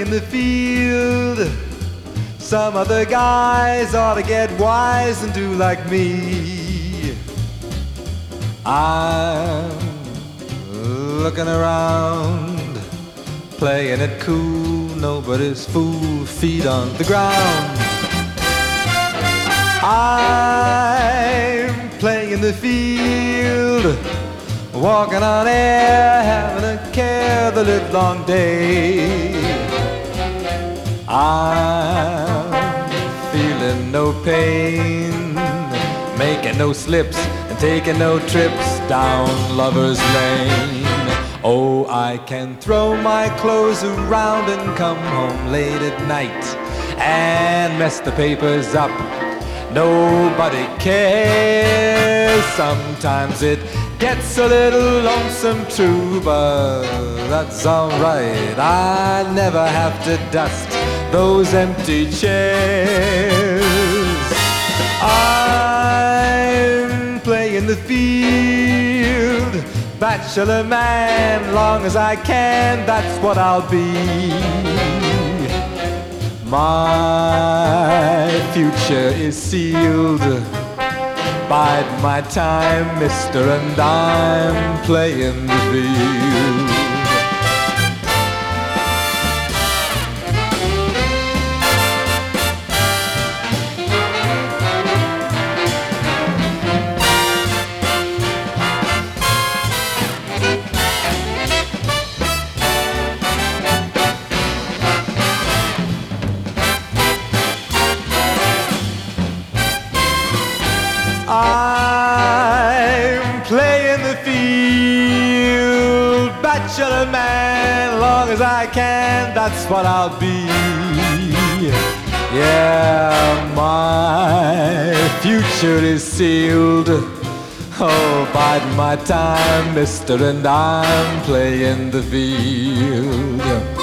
in the field. Some other guys ought to get wise and do like me. I'm looking around, playing it cool, nobody's fool, feet on the ground. I'm playing in the field, walking on air, having a care the livelong day. I'm feeling no pain, making no slips and taking no trips down Lover's Lane. Oh, I can throw my clothes around and come home late at night and mess the papers up. Nobody cares. Sometimes it gets a little lonesome too, but that's alright. I never have to dust those empty chairs. I'm playing the field, bachelor man, long as I can, that's what I'll be. My future is sealed. Bide my time, mister, and I'm playing the field. I'm playing the field, bachelor man, long as I can, that's what I'll be. Yeah, my future is sealed. Oh, bide my time, mister, and I'm playing the field.